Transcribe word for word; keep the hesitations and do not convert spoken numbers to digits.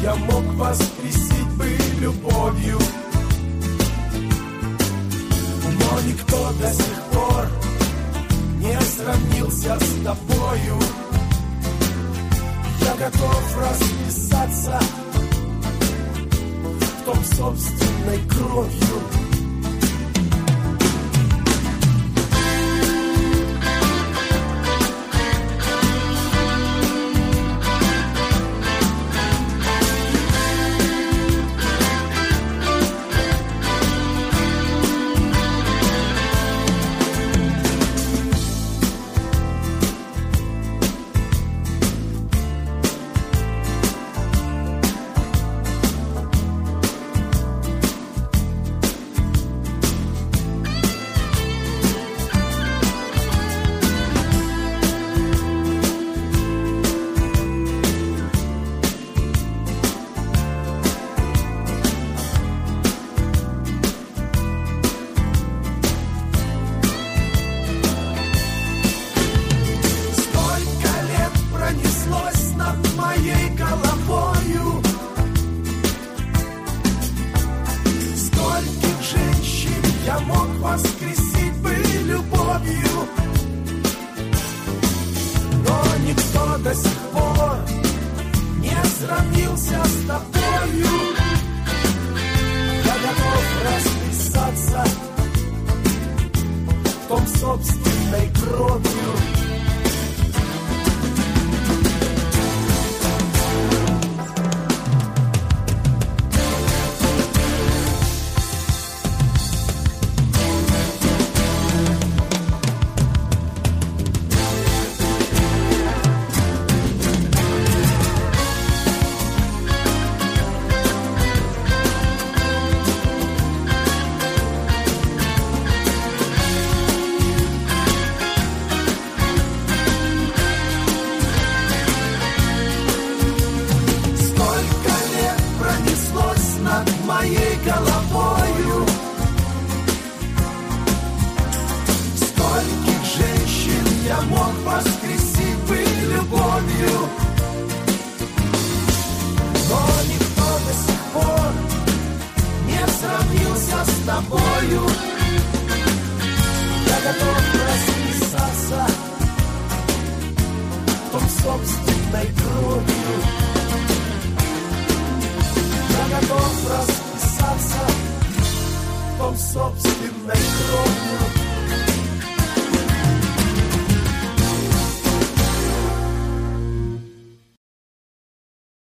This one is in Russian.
я мог воскресить бы любовью. Но никто до сих пор не сравнился с тобою. Я готов расписаться в том собственной кровью. Воскресить бы любовью. Но никто до сих пор не сравнился с тобою. Я готов расписаться в том собственной кровью. Моей головою скольких женщин я мог воскресить бы любовью. Но никто до сих пор не сравнился с тобою. Я готов расписаться в том собственной кровью. Я готов расписаться в том собственной кровью.